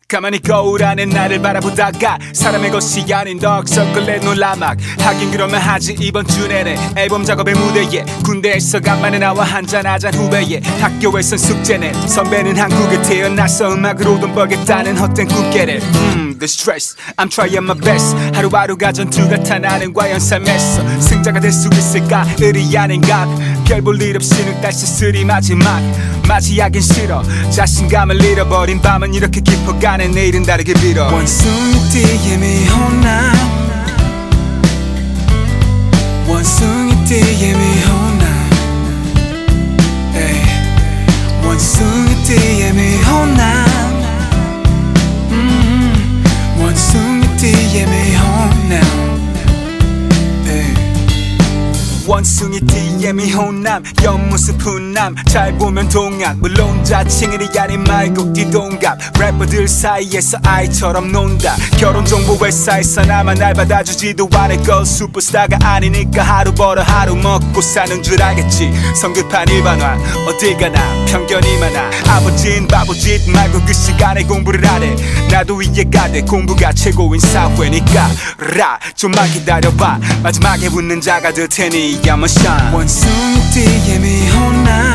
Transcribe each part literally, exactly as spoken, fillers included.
가만히 거울 안에 나를 바라보다가 사람의 것이 아닌 덕석을 내놓라 막 하긴 그러면 하지 이번 주 내내 앨범 작업의 무대에 군대에서 간만에 나와 한잔하잔 후배에 학교에선 숙제네 선배는 한국에 태어나서 음악으로 돈 벌겠다는 헛된 꿈깨를 음, the stress I'm trying my best 하루하루가 전투 같아 나는 과연 삶에서 승자가 될 수 있을까 의리 아닌가 별 볼 일 없이 늑달 쓸쓸히 마지막 맞이하긴 싫어 자신감을 잃어버린 밤은 이렇게 깊어가네 내일은 다르게 빌어 원숭이띠의 미혼남 원숭이띠의 미혼남 원숭이띠의 미혼남 음, 원숭이띠의 미혼남 원숭이띠의 미혼남 옆모습 훈남 잘 보면 동안 물론 자칭을이 아닌 말고 띠동갑 래퍼들 사이에서 아이처럼 논다 결혼정보 회사에서 나만 날 받아주지도 않을 걸 슈퍼스타가 아니니까 하루 벌어 하루 먹고 사는 줄 알겠지 성급한 일반화 어딜 가나 편견이 많아 아버진 바보짓 말고 그 시간에 공부를 하래 나도 이해가 돼 공부가 최고인 사회니까 라 좀만 기다려봐 마지막에 웃는 자가 될 테니 I'm a shine 원숭이띠의 미혼남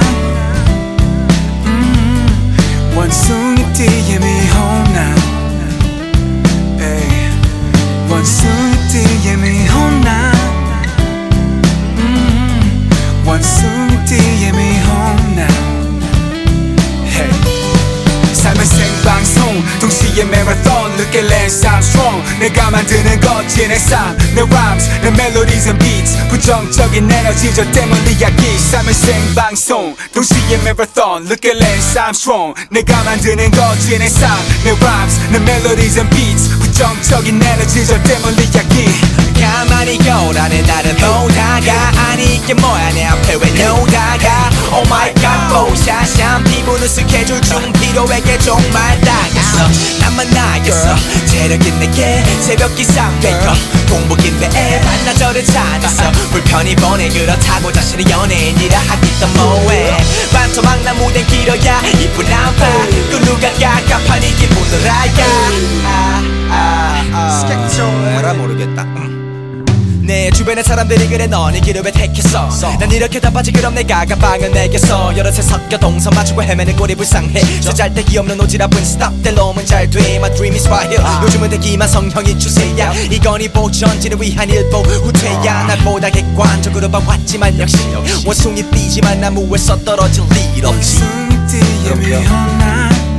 음, 원숭이띠의 미혼남 원숭이띠의 미혼남 음, 원숭이띠의 미혼남 hey. 삶의 생방송 동시에 마라톤 늦게 랜스 암스트롱 내가 만드는 거지 내 삶 내 rhymes 내 멜로디es and beats 부정적인 에너지 절대 멀리하기 삶의 생방송 동시에 마라톤 늦게 랜스 암스트롱 내가 만드는 거지 내 삶 내 rhymes 내 멜로디es and beats 부정적인 에너지 절대 멀리하기 가만히 거울 안에 나를 보다가 아니 이게 뭐야 내 앞에 왜 놓다가 Oh my god 뽀샤샴 피부 느슨해줄 중 필요하게 정말 당했어 나만 나겠어 체력인 내게 새벽 기상 베이커 공복인 배에 반나절을 찾았어 불편히 보내 그렇다고 자신의 연예인이라 하기도 뭐해 반토막 난 무대 길어야 이쁜 안봐 또 누가 깝깝한 이 기분을 알까 아아아 에라 모르겠다 내 주변의 사람들이 그래 넌 이 길을 왜 택했어 난 이렇게 답하지 그럼 내가 가방을 내겠어 여러 새 섞여 동선 맞추고 헤매는 꼴이 불쌍해 쓰잘데기 없는 오지랖은 stop 내 놈은 잘돼 My dream is right here 요즘은 대기만 성형이 추세야 이건 이 보전지를 위한 일보 후퇴야 날보다 객관적으로 봐왔지만 역시 원숭이 띠지만 나무에서 떨어질 일 없지 원숭이띠의 미혼남